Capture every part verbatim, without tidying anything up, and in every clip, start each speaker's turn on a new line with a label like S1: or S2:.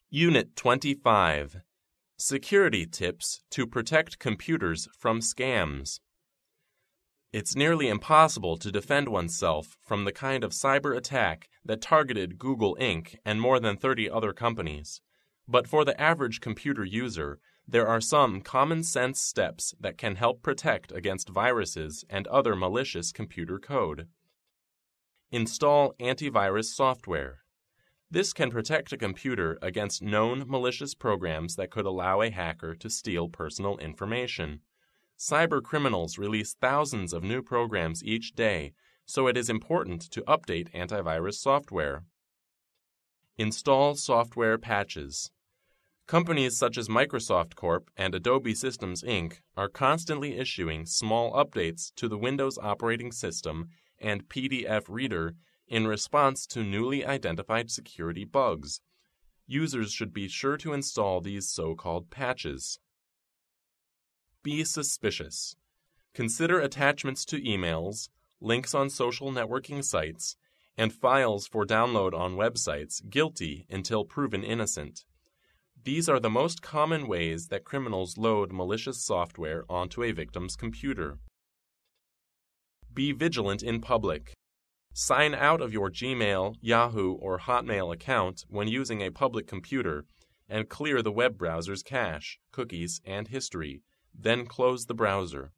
S1: Unit twenty-five. Security Tips to Protect Computers from Scams. It's nearly impossible to defend oneself from the kind of cyber attack that targeted Google Incorporated and more than thirty other companies. But for the average computer user, there are some common-sense steps that can help protect against viruses and other malicious computer code. Install antivirus software. This can protect a computer against known malicious programs that could allow a hacker to steal personal information. Cyber criminals release thousands of new programs each day, so it is important to update antivirus software. Install software patches. Companies such as Microsoft Corp and Adobe Systems Incorporated are constantly issuing small updates to the Windows operating system and P D F reader in response to newly identified security bugs. Users should be sure to install these so-called patches. Be suspicious. Consider attachments to emails, links on social networking sites, and files for download on websites guilty until proven innocent. These are the most common ways that criminals load malicious software onto a victim's computer. Be vigilant in public. Sign out of your Gmail, Yahoo, or Hotmail account when using a public computer and clear the web browser's cache, cookies, and history. Then close the browser.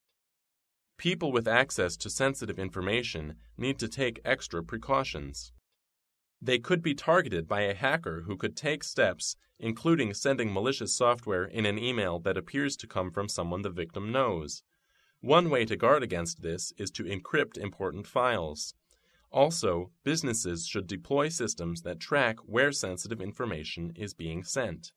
S1: People with access to sensitive information need to take extra precautions. They could be targeted by a hacker who could take steps, including sending malicious software in an email that appears to come from someone the victim knows. One way to guard against this is to encrypt important files. Also, businesses should deploy systems that track where sensitive information is being sent.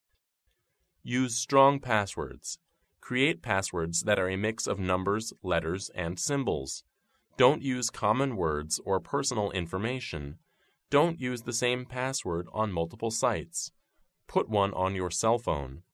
S1: Use strong passwords. Create passwords that are a mix of numbers, letters, and symbols. Don't use common words or personal information. Don't use the same password on multiple sites. Put one on your cell phone.